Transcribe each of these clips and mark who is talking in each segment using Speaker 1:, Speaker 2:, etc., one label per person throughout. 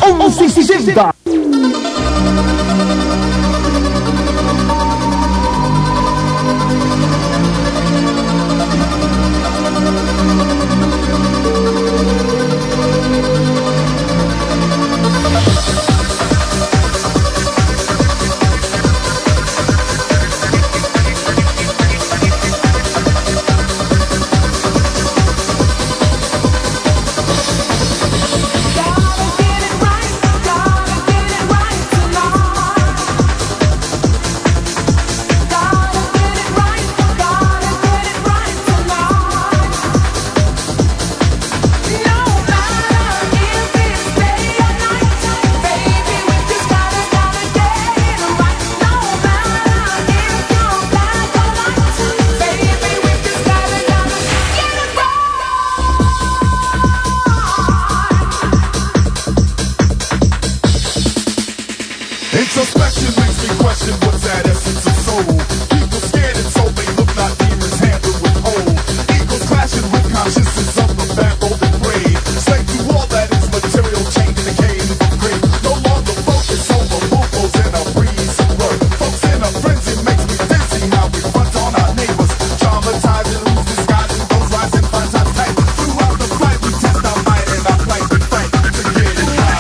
Speaker 1: 1160.
Speaker 2: Introspection makes me question what's that essence of soul. People scared and so they look like demons handled with hold. Egos clashing with consciousness of the backbone and brave. Slave to all that is material, chained in the cave of grave. No longer focus over buffos and a breeze of word. Folks in a frenzy makes me dizzy how we front on our neighbors. Traumatizing, lose disguising, those rising find times tight. Throughout the fight we test our might and our plight we fight to get it right.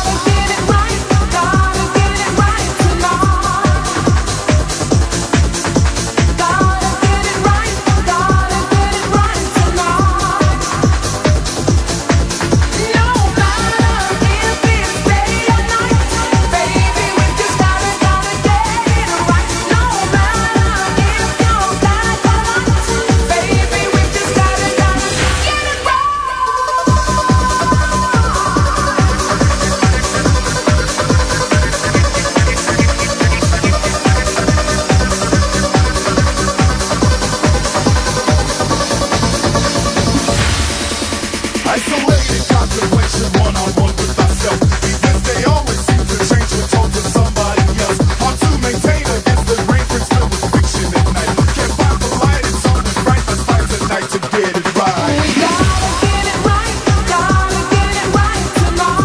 Speaker 2: Isolated contemplation, one-on-one with myself. Events, they always seem to change when told to somebody else. Hard to maintain against the rain, filled with fiction at night. Can't find the light, it's on the bright, let's fight tonight to get it right.
Speaker 3: We gotta get it right tonight.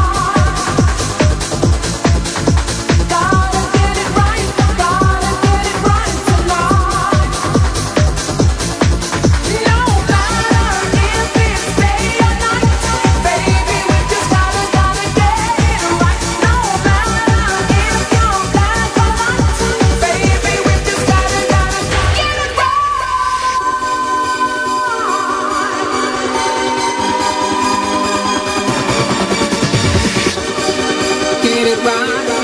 Speaker 3: Gotta get it right tonight. No matter if it's day or night, baby, we just gotta get it right. No matter if you're black or white, baby, we just gotta get it right. Get it right.